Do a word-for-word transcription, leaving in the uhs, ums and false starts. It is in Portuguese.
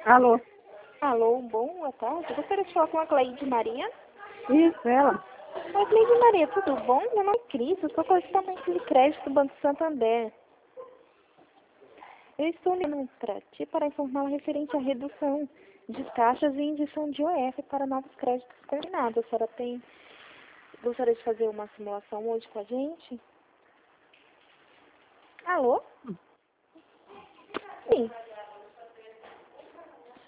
Alô? Alô, boa tarde. Gostaria de falar com a Cleide Maria. Isso, ela. Oi, Cleide Maria, tudo bom? Meu nome é Cris, eu sou correspondente de crédito do Banco Santander. Eu estou ligando para ti para informá-la referente à redução de taxas e indição de O F para novos créditos combinados. A senhora tem... gostaria de fazer uma simulação hoje com a gente? Alô? Sim.